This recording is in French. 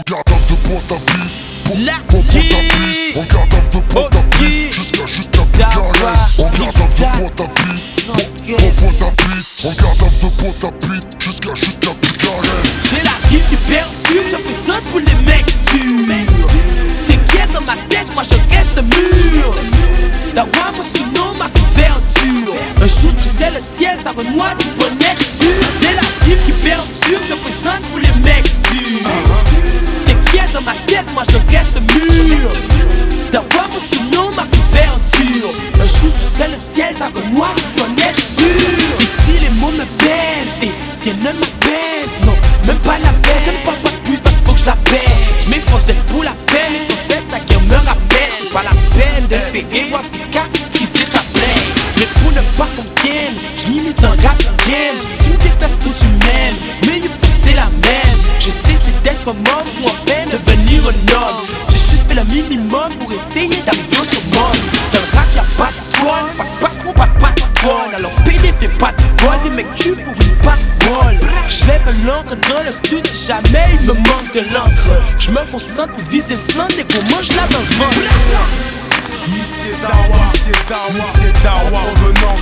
On garde de pointe à pied, on garde de pointe à pied, jusqu'à juste un picarès. On garde de pointe à pied, pointe à pied, on garde de pointe à pied, jusqu'à juste un picarès. J'ai la vie qui est perdue, je fais ça pour les mecs durs. T'inquiète dans ma tête, moi je reste mûr. D'avoir mon surnom, ma couverture. Un jour tu serais le ciel, ça va moi du bonnet sûr. J'ai la vie qui est perdue, je présente pour les mecs durs. T'inquiète dans ma tête, moi je reste mûr. D'avoir mon surnom, ma couverture. Un jour tu serais le ciel, ça va moi du bonnet sûr. Et si les mots me baissent, et y'en a ma baisse, non, même pas la peine. J'aime pas de pute parce qu'il faut que je la paie. J'm'efforce d'être pour la peine, et sans cesse ça qui me rappelle. C'est pas la peine d'espérer voir ces cas qui s'établissent. Mais pour ne pas qu'on gagne, j'm'immisce dans le rap game. Tu me détestes ou tu m'aimes, mais il faut c'est la même. Je sais c'est d'être comme homme ou en peine devenir un homme. J'ai juste fait le minimum pour essayer d'arriver au summum. Dans le rap y'a pas de toile, pas de patron, pas de patronne. Alors PD fait pas de vol, les mecs tuent pour une parole. J'lève l'encre dans le studio si jamais il me manque de l'encre. J'me concentre pour viser le centre et qu'on mange là dans le ventre. Monsieur Dawa, revenant